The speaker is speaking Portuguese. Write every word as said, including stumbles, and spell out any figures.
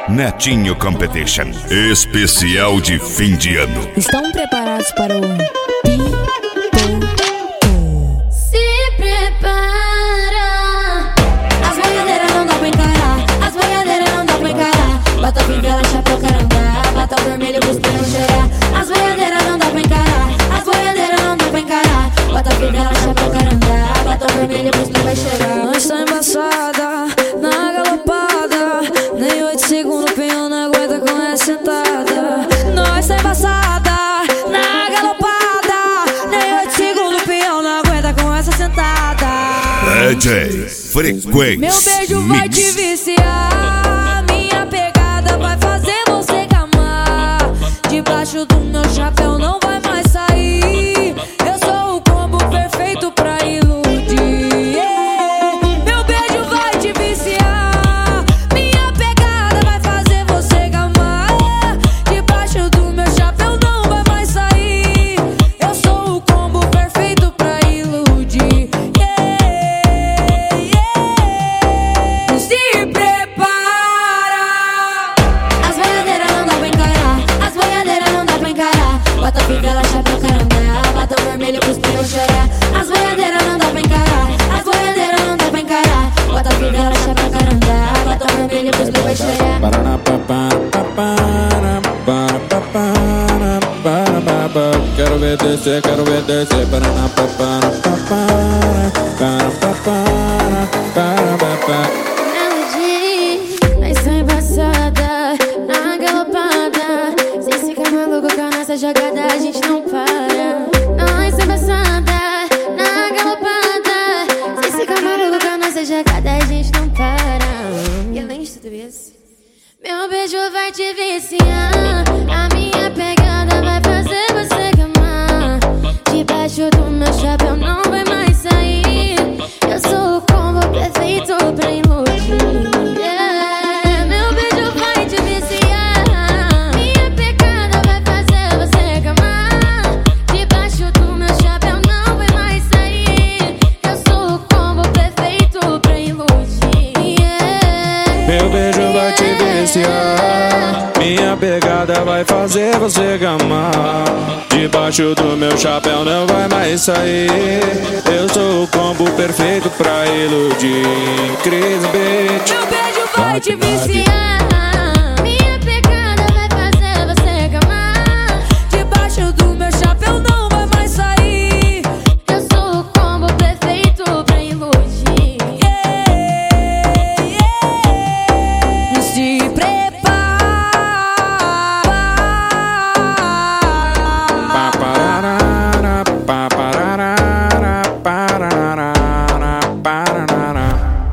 Netinho Competition, especial de fim de ano. Estão preparados para o Pipoco? Se prepara. As boiadeiras não dá pra encarar, as boiadeiras não dá pra encarar. Bota fivela, chapéu, carandá, bota vermelho, cuspirão, cheirar. As boiadeiras não dá pra encarar, as boiadeiras não dá pra encarar. Bota fivela, chapéu, carandá, bota vermelho, cuspirão, vai cheirar. Nós tá embaçada, na galopada, nem oito segundos o peão não aguenta com essa sentada. Nós tá embaçada, na galopada, nem oito segundos o peão não aguenta com essa sentada. D J Frequência Meu beijo vai te viciar, minha pegada vai fazer você gamar. Debaixo do meu chapéu não vai mais sair. Eu sou o combo perfeito pra iludir. Yeah. Meu beijo vai te viciar, minha pegada vai fazer você gamar. Debaixo do meu chapéu não vai mais sair. Eu sou o combo perfeito pra iludir. Yeah, yeah. Se prepara. As boiadeiras não dá pra encarar, as boiadeiras não dá pra encarar. Bota fivela, chapéu, carandá, bota vermelho, cuspirão, chorar. As boiadeiras não dá pra encarar, as boiadeiras não dá pra encarar. Bota fivela, chapéu, carandá, bota vermelho, cuspirão, vai chorar. Quero ver descer, quero ver descer. Melody, nós tá embaçada, na galopada. Se ficar maluco com a nossa jogada, a gente não para. Nós tá embaçada, na galopada. Se ficar maluco com a nossa jogada, a gente não para. E além de tudo isso, meu beijo vai te viciar, a minha pegada vai fazer você gamar. Debaixo do meu chapéu não vai mais sair. Eu sou o combo perfeito pra iludir. Yeah. Meu beijo vai te viciar, minha pegada vai fazer você gamar. Debaixo do meu chapéu não vai mais sair. Eu sou o combo perfeito pra iludir. Yeah. Meu beijo vai te viciar, minha pegada vai fazer você gamar. Debaixo do meu chapéu não vai mais sair. Eu sou o combo perfeito pra iludir. Cris Beat. Meu beijo vai te viciar.